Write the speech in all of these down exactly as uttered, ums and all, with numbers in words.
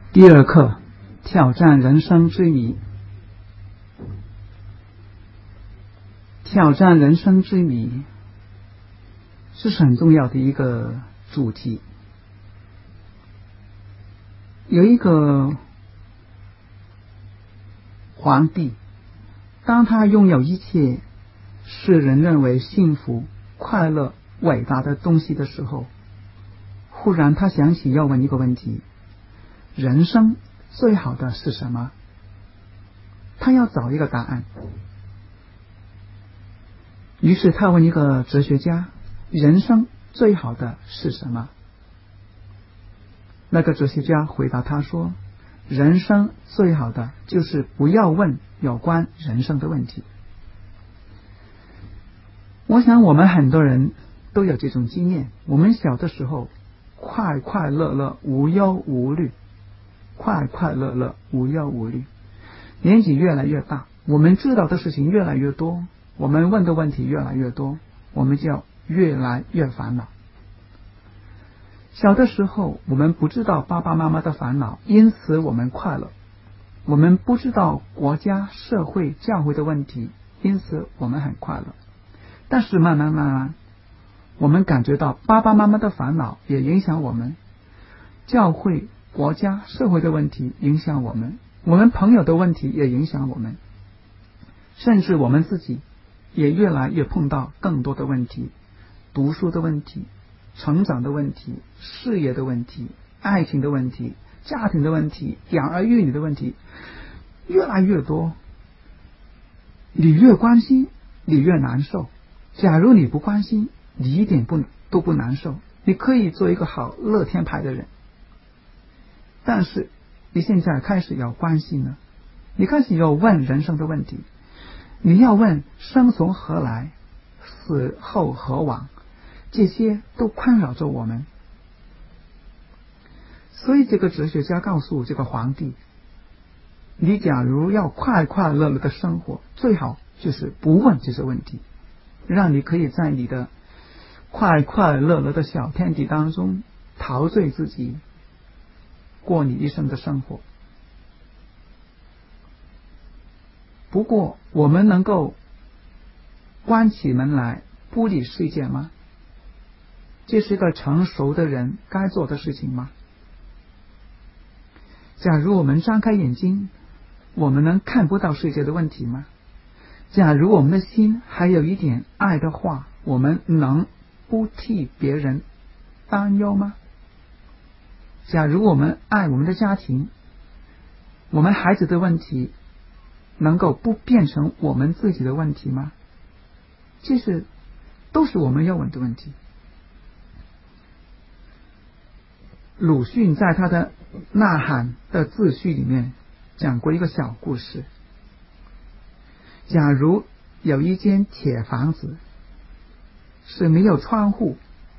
第二课，挑战人生之谜。挑战人生之谜是很重要的一个主题。有一个皇帝，当他拥有一切世人认为幸福、快乐、伟大的东西的时候，忽然他想起要问一个问题：人生最好的是什么？他要找一个答案。于是他问一个哲学家：人生最好的是什么？那个哲学家回答他说：人生最好的就是不要问有关人生的问题。我想我们很多人都有这种经验，我们小的时候快快乐乐，无忧无虑，快快乐乐，无忧无虑。年纪越来越大，我们知道的事情越来越多，我们问的问题越来越多，我们就越来越烦恼。小的时候我们不知道爸爸妈妈的烦恼，因此我们快乐。我们不知道国家、社会、教会的问题，因此我们很快乐。但是慢慢慢慢，我们感觉到爸爸妈妈的烦恼也影响我们，教会、国家、社会的问题影响我们，我们朋友的问题也影响我们，甚至我们自己也越来越碰到更多的问题，读书的问题、成长的问题、事业的问题、爱情的问题、家庭的问题、养儿育女的问题越来越多。你越关心，你越难受。假如你不关心，你一点不都不难受，你可以做一个好乐天派的人。但是你现在开始要关心了，你开始要问人生的问题，你要问生从何来，死后何往，这些都困扰着我们。所以这个哲学家告诉这个皇帝，你假如要快快乐乐的生活，最好就是不问这些问题，让你可以在你的快快乐乐的小天地当中陶醉自己，过你一生的生活。不过我们能够关起门来不理世界吗？这是一个成熟的人该做的事情吗？假如我们张开眼睛，我们能看不到世界的问题吗？假如我们的心还有一点爱的话，我们能不替别人担忧吗？假如我们爱我们的家庭，我们孩子的问题能够不变成我们自己的问题吗？这是都是我们要问的问题。鲁迅在他的《呐喊》的自序里面讲过一个小故事。假如有一间铁房子是没有窗户，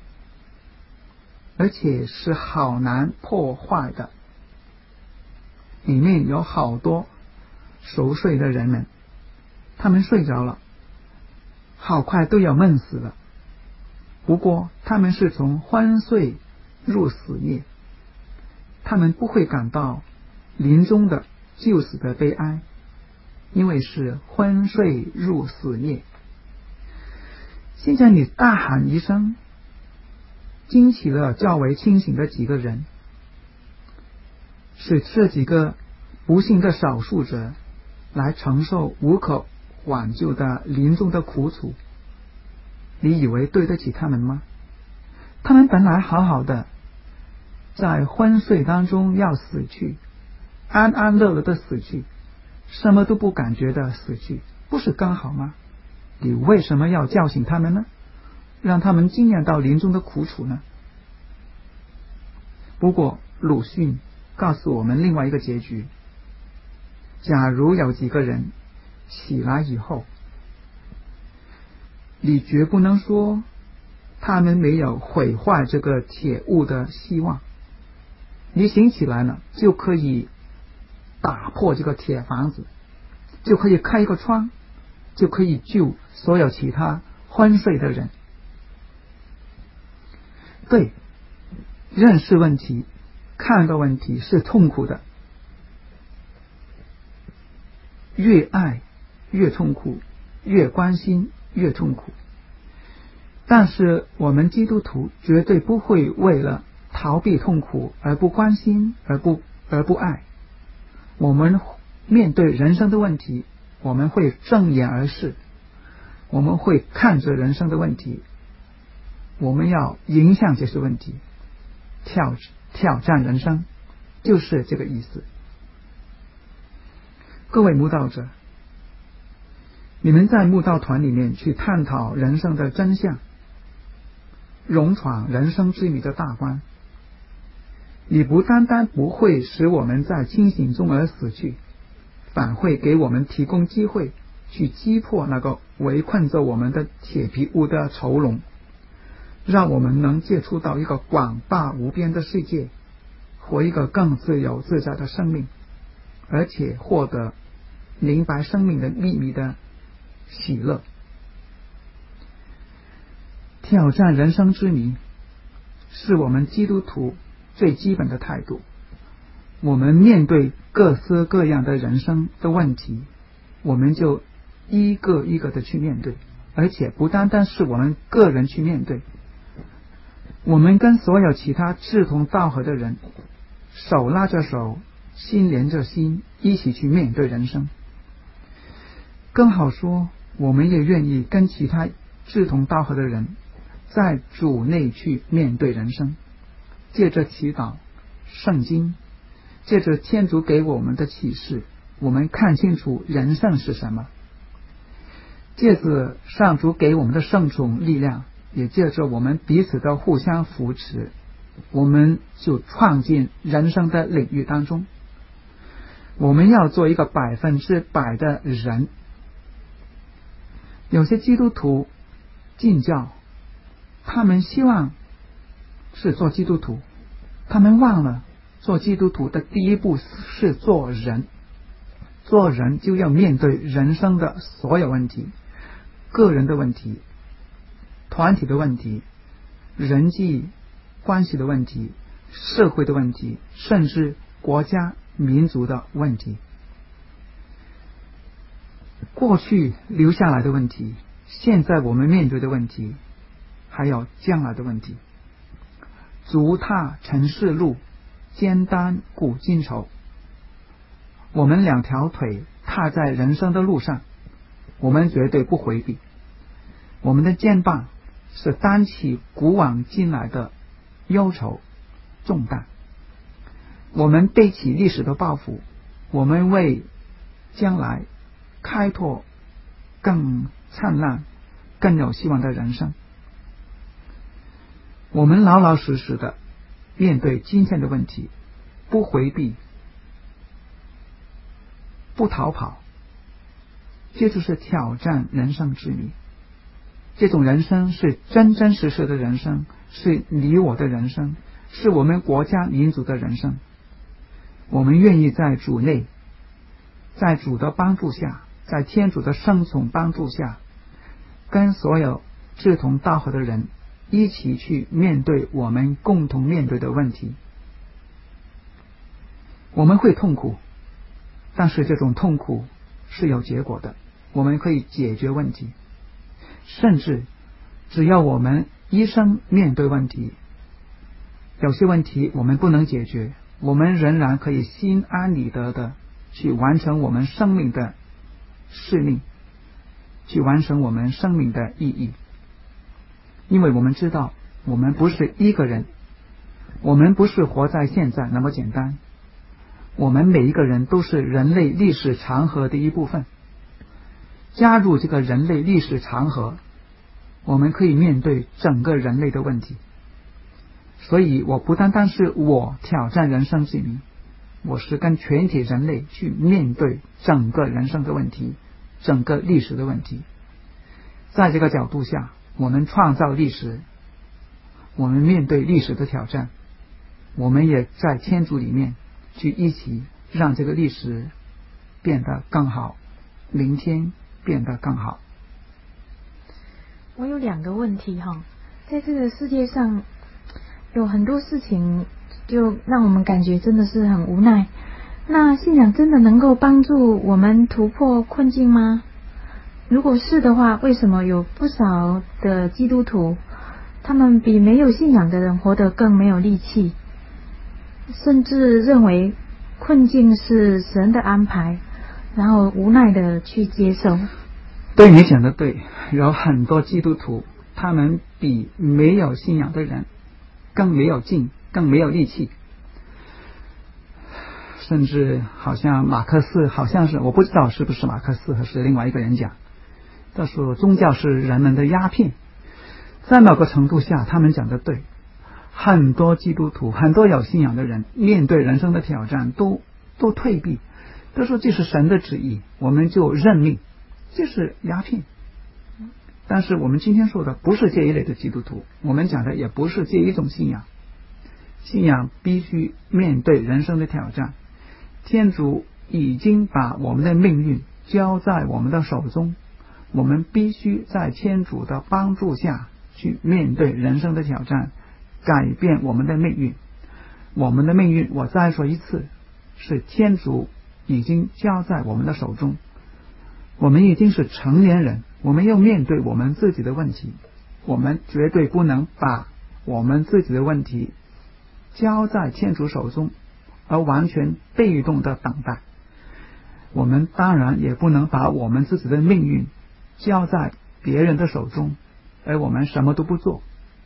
而且是好难破坏的，里面有好多熟睡的人们，他们睡着了，好快都要闷死了。不过他们是从昏睡入死夜，他们不会感到临终的就死的悲哀，因为是昏睡入死夜。现在你大喊一声，惊起了较为清醒的几个人，使这几个不幸的少数者来承受无可挽救的临终的苦楚，你以为对得起他们吗？他们本来好好的，在昏睡当中要死去，安安乐乐的死去，什么都不感觉的死去，不是刚好吗？你为什么要叫醒他们呢？让他们经验到临终的苦楚呢？不过鲁迅告诉我们另外一个结局。假如有几个人起来以后，你绝不能说他们没有毁坏这个铁屋的希望。你醒起来了，就可以打破这个铁房子，就可以开一个窗，就可以救所有其他昏睡的人。对，认识问题看到问题是痛苦的，越爱越痛苦，越关心越痛苦。但是我们基督徒绝对不会为了逃避痛苦而不关心而不而不爱。我们面对人生的问题，我们会正眼而视，我们会看着人生的问题，我们要迎向这些问题，挑挑战人生，就是这个意思。各位慕道者，你们在慕道团里面去探讨人生的真相，勇闯人生之谜的大关，你不单单不会使我们在清醒中而死去，反会给我们提供机会去击破那个围困着我们的铁皮屋的囚笼，让我们能接触到一个广大无边的世界，活一个更自由自在的生命，而且获得明白生命的秘密的喜乐。挑战人生之谜是我们基督徒最基本的态度。我们面对各式各样的人生的问题，我们就一个一个的去面对，而且不单单是我们个人去面对，我们跟所有其他志同道合的人手拉着手，心连着心，一起去面对人生。更好说，我们也愿意跟其他志同道合的人在主内去面对人生，借着祈祷、圣经，借着天主给我们的启示，我们看清楚人生是什么，借着上主给我们的圣宠力量，也借着我们彼此的互相扶持，我们就创进人生的领域当中。我们要做一个百分之百的人。有些基督徒进教，他们希望是做基督徒，他们忘了做基督徒的第一步是做人。做人就要面对人生的所有问题，个人的问题，团体的问题，人际关系的问题，社会的问题，甚至国家民族的问题。过去留下来的问题，现在我们面对的问题，还有将来的问题。足踏尘世路，肩担古今愁。我们两条腿踏在人生的路上，我们绝对不回避。我们的肩膀是担起古往今来的忧愁重担，我们背起历史的抱负，我们为将来开拓更灿烂更有希望的人生。我们老老实实的面对今天的问题，不回避，不逃跑，这就是挑战人生之谜。这种人生是真真实实的人生，是你我的人生，是我们国家民族的人生。我们愿意在主内，在主的帮助下，在天主的圣宠帮助下，跟所有志同道合的人一起去面对我们共同面对的问题。我们会痛苦，但是这种痛苦是有结果的，我们可以解决问题。甚至只要我们一生面对问题，有些问题我们不能解决，我们仍然可以心安理得的去完成我们生命的使命，去完成我们生命的意义。因为我们知道我们不是一个人，我们不是活在现在那么简单，我们每一个人都是人类历史长河的一部分。加入这个人类历史长河，我们可以面对整个人类的问题。所以我不单单是我挑战人生之谜，我是跟全体人类去面对整个人生的问题，整个历史的问题。在这个角度下，我们创造历史，我们面对历史的挑战，我们也在天主里面去一起让这个历史变得更好，明天变得更好。 我有两个问题哈，在这个世界上有很多事情， 就让我们感觉真的是很无奈。那信仰真的能够帮助我们突破困境吗？如果是的话，为什么有不少的基督徒，他们比没有信仰的人活得更没有力气，甚至认为困境是神的安排，然后无奈的去接受？ 对，你讲的对，有很多基督徒，他们比没有信仰的人更没有劲，更没有力气，甚至好像马克思，好像是我不知道是不是马克思还是另外一个人讲，他说宗教是人们的鸦片。在某个程度下，他们讲的对，很多基督徒，很多有信仰的人，面对人生的挑战都都退避，都说这是神的旨意，我们就认命，这是鸦片。但是我们今天说的不是这一类的基督徒，我们讲的也不是这一种信仰。信仰必须面对人生的挑战，天主已经把我们的命运交在我们的手中，我们必须在天主的帮助下去面对人生的挑战，改变我们的命运。我们的命运，我再说一次，是天主已经交在我们的手中。我们已经是成年人，我们要面对我们自己的问题，我们绝对不能把我们自己的问题交在天主手中，而完全被动的等待。我们当然也不能把我们自己的命运交在别人的手中，而我们什么都不做。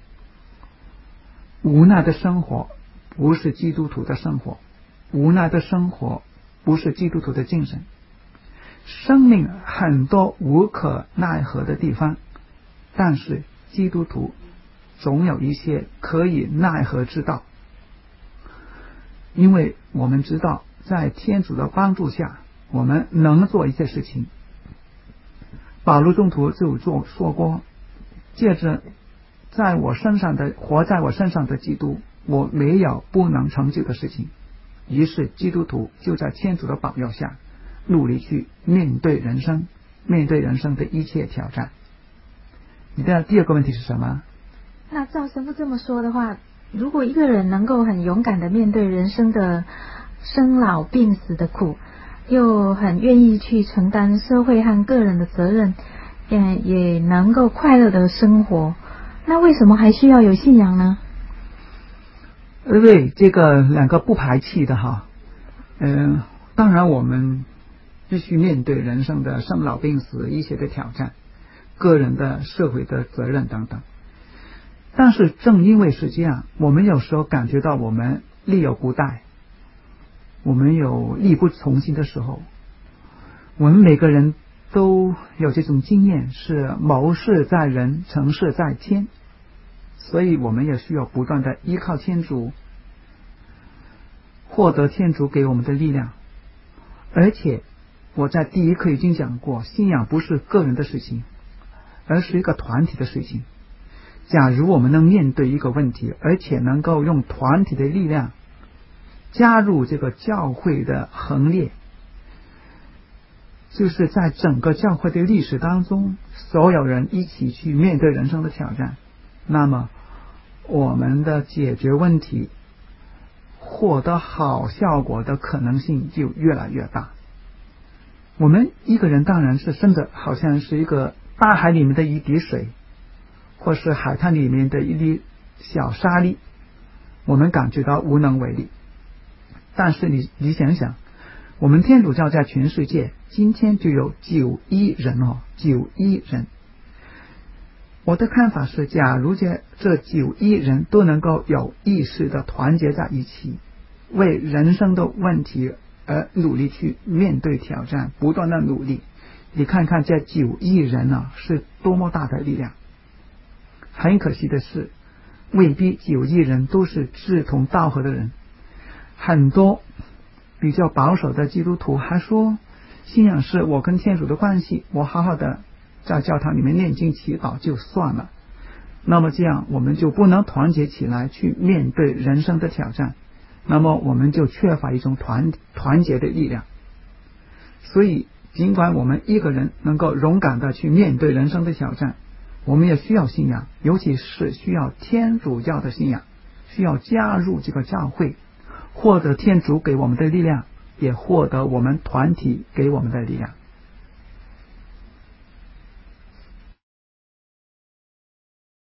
无奈的生活不是基督徒的生活，无奈的生活不是基督徒的精神。生命很多无可奈何的地方，但是基督徒总有一些可以奈何之道，因为我们知道在天主的帮助下，我们能做一些事情。保禄宗徒就做说过，借着在我身上的活在我身上的基督，我没有不能成就的事情。于是基督徒就在天主的保佑下，努力去面对人生，面对人生的一切挑战。你的第二个问题是什么？ 那照神父这么说的话，如果一个人能够很勇敢的面对人生的生老病死的苦，又很愿意去承担社会和个人的责任，也也能够快乐的生活，那为什么还需要有信仰呢？ 对，这个两个不排斥的哈。嗯、呃，当然我们必须面对人生的生老病死一些的挑战，个人的社会的责任等等。但是正因为是这样，我们有时候感觉到我们力有不逮，我们有力不从心的时候。我们每个人都有这种经验，是谋事在人，成事在天，所以我们也需要不断的依靠天主，获得天主给我们的力量。而且我在第一课已经讲过，信仰不是个人的事情，而是一个团体的事情。假如我们能面对一个问题，而且能够用团体的力量加入这个教会的行列，就是在整个教会的历史当中，所有人一起去面对人生的挑战，那么我们的解决问题获得好效果的可能性就越来越大。我们一个人当然是真的好像是一个大海里面的一滴水，或是海滩里面的一粒小沙粒，我们感觉到无能为力。但是你你想想，我们天主教在全世界今天就有九亿人哦，九亿人。我的看法是，假如这这九亿人都能够有意识的团结在一起，为人生的问题而努力去面对挑战，不断的努力，你看看这九亿人啊，是多么大的力量。很可惜的是，未必九亿人都是志同道合的人。很多比较保守的基督徒还说，信仰是我跟天主的关系，我好好的在教堂里面念经祈祷就算了。那么这样我们就不能团结起来去面对人生的挑战，那么我们就缺乏一种团团结的力量。所以尽管我们一个人能够勇敢的去面对人生的挑战，我们也需要信仰，尤其是需要天主教的信仰， 需要加入这个教会，获得天主给我们的力量，也获得我们团体给我们的力量。